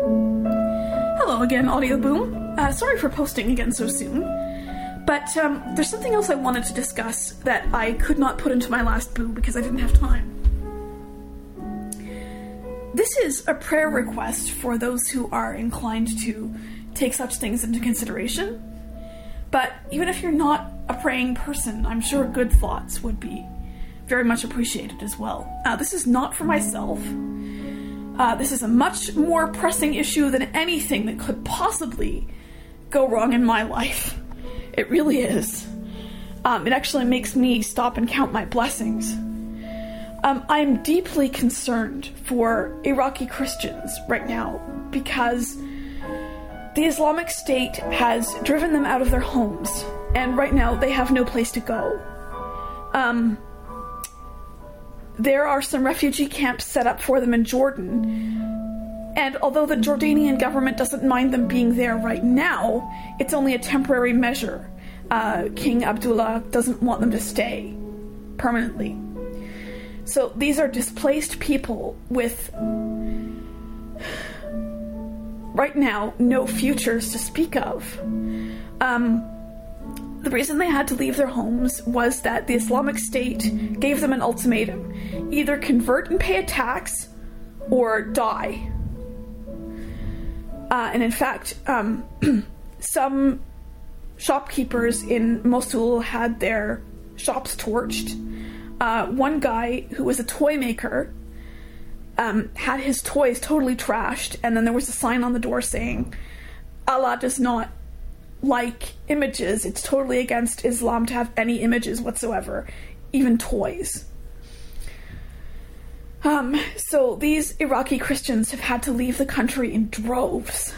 Hello again, Audio Boom. Sorry for posting again so soon, but there's something else I wanted to discuss that I could not put into my last boo because I didn't have time. This is a prayer request for those who are inclined to take such things into consideration, but even if you're not a praying person, I'm sure good thoughts would be very much appreciated as well. This is not for myself. This is a much more pressing issue than anything that could possibly go wrong in my life. It really is. It actually makes me stop and count my blessings. I'm deeply concerned for Iraqi Christians right now because the Islamic State has driven them out of their homes, and right now they have no place to go. There are some refugee camps set up for them in Jordan, and although the Jordanian government doesn't mind them being there right now, it's only a temporary measure. King Abdullah doesn't want them to stay permanently. So these are displaced people with, right now, no futures to speak of. The reason they had to leave their homes was that the Islamic State gave them an ultimatum. Either convert and pay a tax, or die. And in fact, some shopkeepers in Mosul had their shops torched. One guy who was a toy maker had his toys totally trashed, and then there was a sign on the door saying, Allah does not like images. It's totally against Islam to have any images whatsoever, even toys. So these Iraqi Christians have had to leave the country in droves.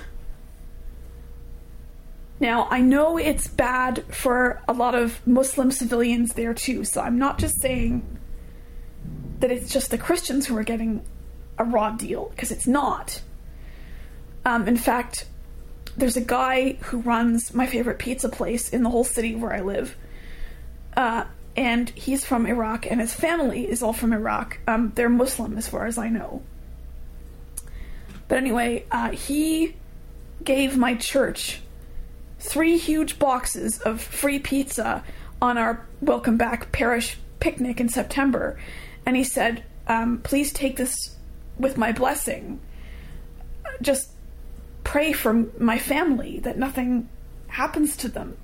Now, I know it's bad for a lot of Muslim civilians there too, so I'm not just saying that it's just the Christians who are getting a raw deal, because it's not. In fact, there's a guy who runs my favorite pizza place in the whole city where I live. And he's from Iraq, and his family is all from Iraq. They're Muslim, as far as I know. But anyway, he gave my church 3 huge boxes of free pizza on our Welcome Back parish picnic in September. And he said, please take this with my blessing. Just pray for my family, that nothing happens to them.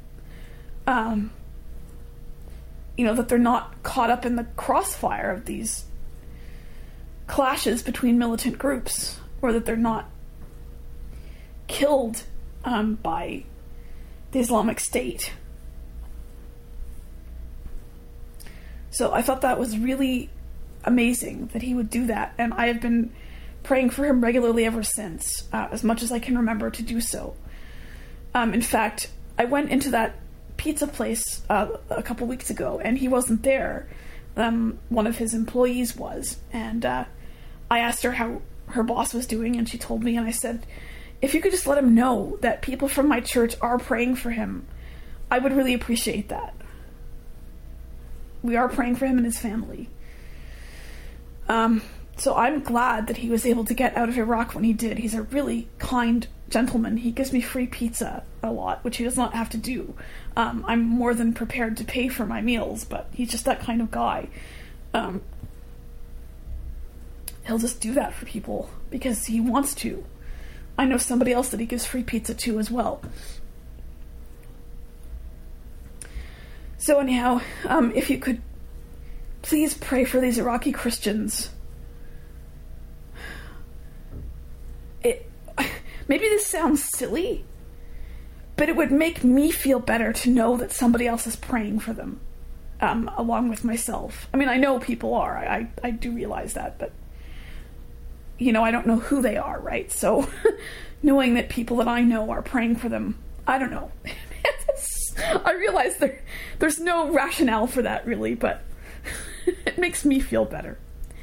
That they're not caught up in the crossfire of these clashes between militant groups, or that they're not killed by the Islamic State. So I thought that was really amazing that he would do that, and I have been praying for him regularly ever since, as much as I can remember to do so. In fact, I went into that pizza place a couple weeks ago, and he wasn't there. One of his employees was, and I asked her how her boss was doing, and she told me, and I said, if you could just let him know that people from my church are praying for him, I would really appreciate that. We are praying for him and his family. So I'm glad that he was able to get out of Iraq when he did. He's a really kind gentleman. He gives me free pizza a lot, which he does not have to do. I'm more than prepared to pay for my meals, but he's just that kind of guy. He'll just do that for people because he wants to. I know somebody else that he gives free pizza to as well. So anyhow, if you could please pray for these Iraqi Christians. Maybe this sounds silly, but it would make me feel better to know that somebody else is praying for them, along with myself. I mean, I know people are. I do realize that, but I don't know who they are, right? So knowing that people that I know are praying for them, I don't know. I realize there's no rationale for that, really, but it makes me feel better.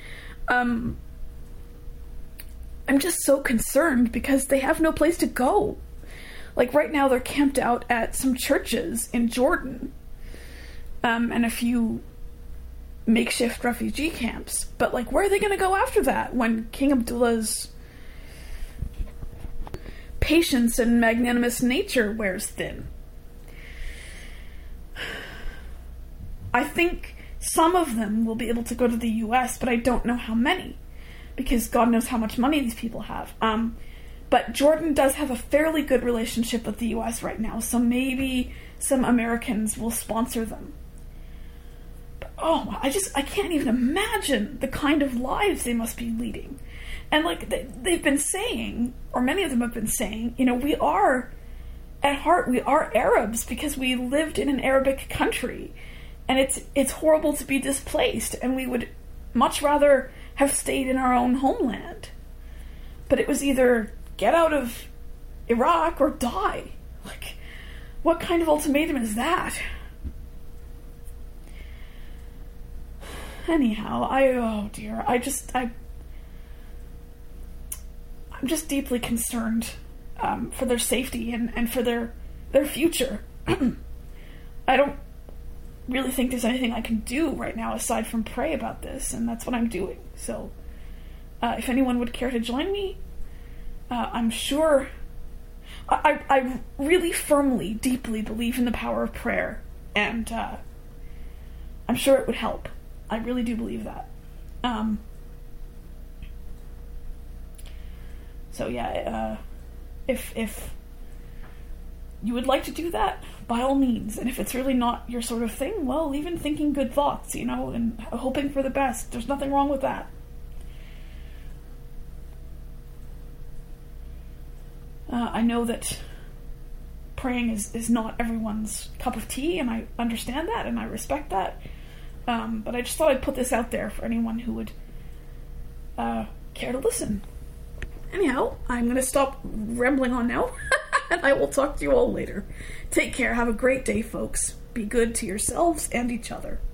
I'm just so concerned because they have no place to go. Like right now they're camped out at some churches in Jordan, and a few makeshift refugee camps. But like, where are they going to go after that when King Abdullah's patience and magnanimous nature wears thin. I think some of them will be able to go to the US, but I don't know how many, because God knows how much money these people have. But Jordan does have a fairly good relationship with the US right now, so maybe some Americans will sponsor them. But, I can't even imagine the kind of lives they must be leading. And like they've been saying, or many of them have been saying, we are, at heart, we are Arabs because we lived in an Arabic country. And it's horrible to be displaced, and we would much rather have stayed in our own homeland. But it was either get out of Iraq or die. Like, what kind of ultimatum is that? Anyhow, I'm just deeply concerned for their safety and for their future. I don't really think there's anything I can do right now aside from pray about this, and that's what I'm doing. So if anyone would care to join me, I'm sure I really firmly, deeply believe in the power of prayer, and I'm sure it would help. I really do believe that. So yeah, if you would like to do that, by all means. And if it's really not your sort of thing, well, even thinking good thoughts, and hoping for the best, there's nothing wrong with that. I know that praying is not everyone's cup of tea, and I understand that, and I respect that. But I just thought I'd put this out there for anyone who would care to listen. Anyhow, I'm going to stop rambling on now, and I will talk to you all later. Take care. Have a great day, folks. Be good to yourselves and each other.